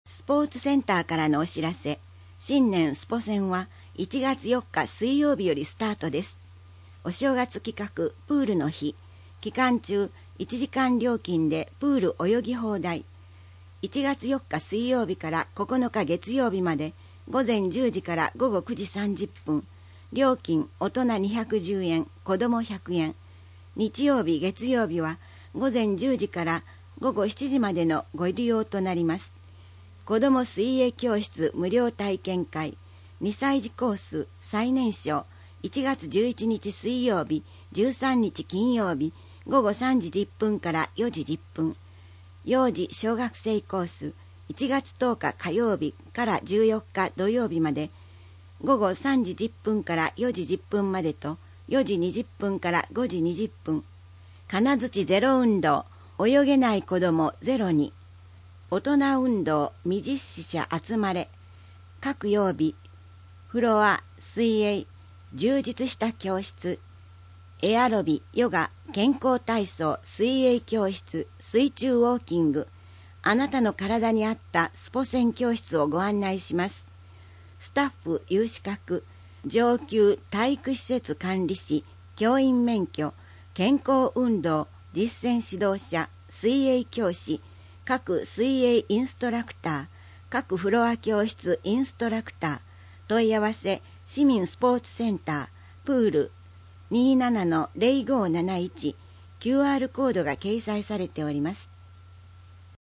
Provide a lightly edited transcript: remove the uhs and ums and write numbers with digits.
スポーツセンターからのお知らせ。新年スポ戦は1月4日水曜日よりスタートです。お正月企画プールの日。期間中1時間料金でプール泳ぎ放題。1月4日水曜日から9日月曜日まで午前10時から午後9時30分。料金大人210円、子供100円。日曜日月曜日は午前10時から午後7時までのご利用となります。子ども水泳教室無料体験会、2歳児コース最年少、1月11日水曜日、13日金曜日、午後3時10分から4時10分。幼児小学生コース、1月10日火曜日から14日土曜日まで、午後3時10分から4時10分までと、4時20分から5時20分。金槌ゼロ運動、泳げない子どもゼロに。大人運動未実施者集まれ。各曜日、フロア、水泳、充実した教室、エアロビ、ヨガ、健康体操、水泳教室、水中ウォーキング、あなたの体に合ったスポセン教室をご案内します。スタッフ有資格、上級体育施設管理士、教員免許、健康運動、実践指導者、水泳教師、各水泳インストラクター、各フロア教室インストラクター、問い合わせ市民スポーツセンター、プール 27-0571、QR コードが掲載されております。